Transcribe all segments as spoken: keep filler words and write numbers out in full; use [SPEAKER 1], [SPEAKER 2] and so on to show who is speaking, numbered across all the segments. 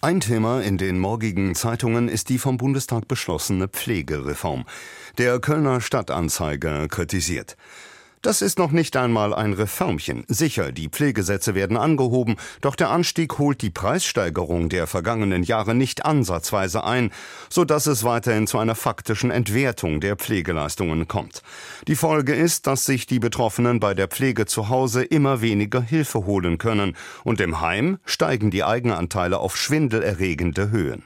[SPEAKER 1] Ein Thema in den morgigen Zeitungen ist die vom Bundestag beschlossene Pflegereform. Der Kölner Stadtanzeiger kritisiert: Das ist noch nicht einmal ein Reformchen. Sicher, die Pflegesätze werden angehoben, doch der Anstieg holt die Preissteigerung der vergangenen Jahre nicht ansatzweise ein, sodass es weiterhin zu einer faktischen Entwertung der Pflegeleistungen kommt. Die Folge ist, dass sich die Betroffenen bei der Pflege zu Hause immer weniger Hilfe holen können und im Heim steigen die Eigenanteile auf schwindelerregende Höhen.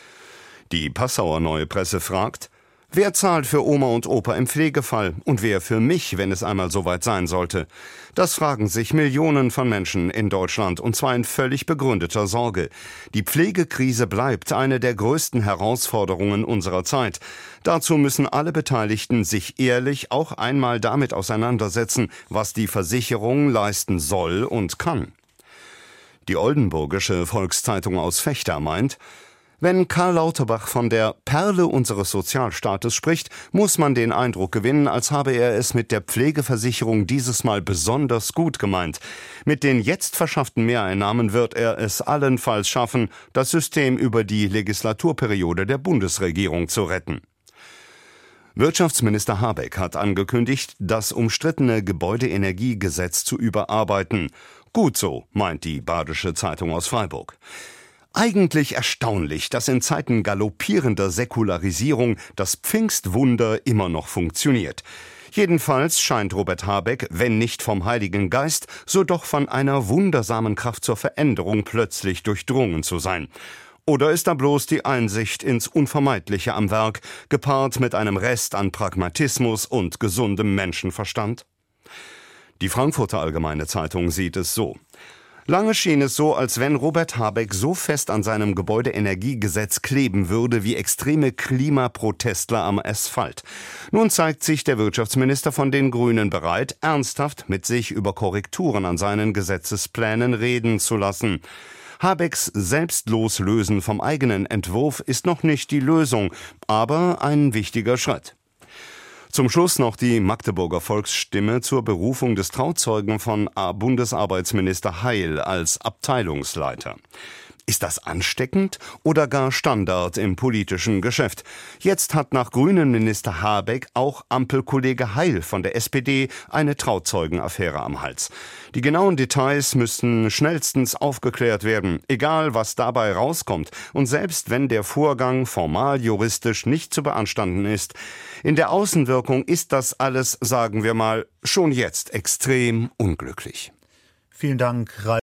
[SPEAKER 1] Die Passauer Neue Presse fragt: Wer zahlt für Oma und Opa im Pflegefall und wer für mich, wenn es einmal soweit sein sollte? Das fragen sich Millionen von Menschen in Deutschland, und zwar in völlig begründeter Sorge. Die Pflegekrise bleibt eine der größten Herausforderungen unserer Zeit. Dazu müssen alle Beteiligten sich ehrlich auch einmal damit auseinandersetzen, was die Versicherung leisten soll und kann. Die Oldenburgische Volkszeitung aus Vechta meint: Wenn Karl Lauterbach von der Perle unseres Sozialstaates spricht, muss man den Eindruck gewinnen, als habe er es mit der Pflegeversicherung dieses Mal besonders gut gemeint. Mit den jetzt verschafften Mehreinnahmen wird er es allenfalls schaffen, das System über die Legislaturperiode der Bundesregierung zu retten. Wirtschaftsminister Habeck hat angekündigt, das umstrittene Gebäudeenergiegesetz zu überarbeiten. Gut so, meint die Badische Zeitung aus Freiburg. Eigentlich erstaunlich, dass in Zeiten galoppierender Säkularisierung das Pfingstwunder immer noch funktioniert. Jedenfalls scheint Robert Habeck, wenn nicht vom Heiligen Geist, so doch von einer wundersamen Kraft zur Veränderung plötzlich durchdrungen zu sein. Oder ist da bloß die Einsicht ins Unvermeidliche am Werk, gepaart mit einem Rest an Pragmatismus und gesundem Menschenverstand? Die Frankfurter Allgemeine Zeitung sieht es so: Lange schien es so, als wenn Robert Habeck so fest an seinem Gebäudeenergiegesetz kleben würde wie extreme Klimaprotestler am Asphalt. Nun zeigt sich der Wirtschaftsminister von den Grünen bereit, ernsthaft mit sich über Korrekturen an seinen Gesetzesplänen reden zu lassen. Habecks Selbstloslösen vom eigenen Entwurf ist noch nicht die Lösung, aber ein wichtiger Schritt. Zum Schluss noch die Magdeburger Volksstimme zur Berufung des Trauzeugen von Bundesarbeitsminister Heil als Abteilungsleiter. Ist das ansteckend oder gar Standard im politischen Geschäft? Jetzt hat nach Grünen-Minister Habeck auch Ampelkollege Heil von der S P D eine Trauzeugenaffäre am Hals. Die genauen Details müssen schnellstens aufgeklärt werden, egal was dabei rauskommt. Und selbst wenn der Vorgang formal juristisch nicht zu beanstanden ist, in der Außenwirkung ist das alles, sagen wir mal, schon jetzt extrem unglücklich.
[SPEAKER 2] Vielen Dank, Ralf.